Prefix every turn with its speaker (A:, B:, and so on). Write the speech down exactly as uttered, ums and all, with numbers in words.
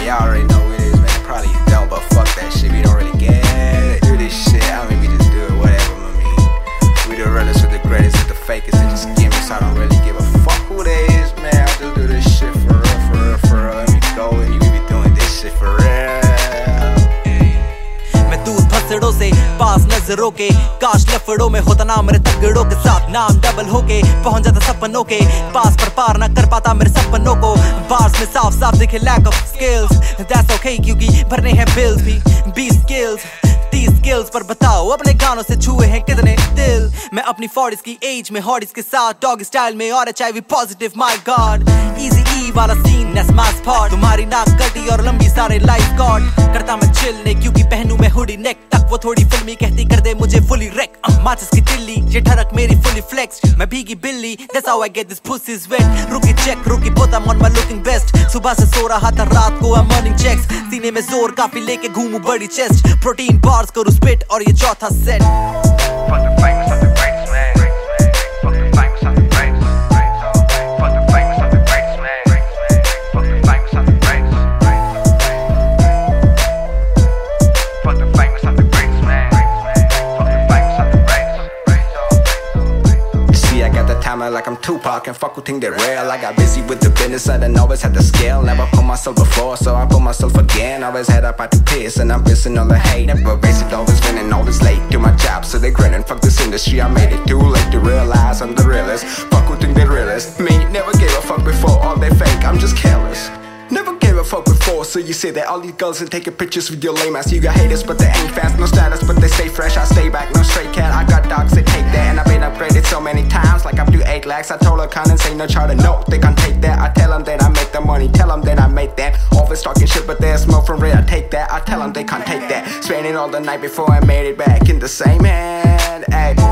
A: y'all already know who it is, man. Probably don't, but fuck that shit. We don't really get it. Do this shit. I mean, we just do it, whatever, I mean. We the realest with the greatest with the fakest. They just give me, so I don't really give a fuck who they is, man. I just do this shit for real, for real, for real. Let me go and you be doing this shit for real.
B: मैं दूर भसड़ों से पास नजरों के काश लफड़ों में होता ना मेरे तगड़ों के साथ नाम डबल होके पहुंच जाता सपनों के पास पर पार ना कर पाता मेरे सपनों को बार्स में साफ साफ दिखे lack of skills that's okay क्योंकि भरने हैं bills भी बीस skills तीस skills पर बताओ अपने गानों से छुए हैं कितने दिल मैं अपनी forties की एज में हॉडीज के साथ डॉग स्टाइल में और H I V positive my god easy E वाला सीन that's my spot तुम्हारी नाक कटी और लंबी सारे लाइफ गॉड करता मैं चिल ने क्योंकि पहनूं मैं हुडी नेक तक वो थोड़ी फिल्मी कहती कर दे मुझे फुली रेक माचिस की तिल्ली ये ठरक मेरी फुली फ्लेक्स मैं भीगी बिल्ली that's how I get this pussy's wet रुकी चेक रुकी but I'm on my looking best सुबह से सो रहा था रात को I'm morning checks सीने में जोर काफी लेके घूमूं बड़ी चेस्ट प्रोटीन बार्स करूं स्पिट और ये चौथा set
C: Fuck the famous of the greats, man. Fuck the famous of the greats. Fuck the famous of the greats, man. Fuck the famous of the greats. Fuck the famous of the greats, man. Fuck the famous of the greats.
A: See, I got the timer like I'm Tupac and fuck who think they're real. I got busy with the business, I done always had the skill. Never put myself before, so I put myself again. Always had up out to piss, and I'm pissing all the hate. Never basic, always winning, always late to my job, so they grinning. Fuck this industry, I made it too late to realize I'm the realest. Fuck who think they're realest. Me, never gave a fuck before, all they fake, I'm just careless. Never gave a fuck before, so you say that all these girls are taking pictures with your lame ass. You got haters, but they ain't fast, no status, but they stay fresh. I stay back, no straight cat. I got dogs that take that, and I've been upgraded so many times, like up to eight lakhs. I told her Collins ain't no charter, no, they can't take that. I tell them that I make the money, tell them that I make that. Always talking shit, but there's smoke from red. I take that, I tell them they can't take that. Spending all the night before I made it back in the same hand. Ay.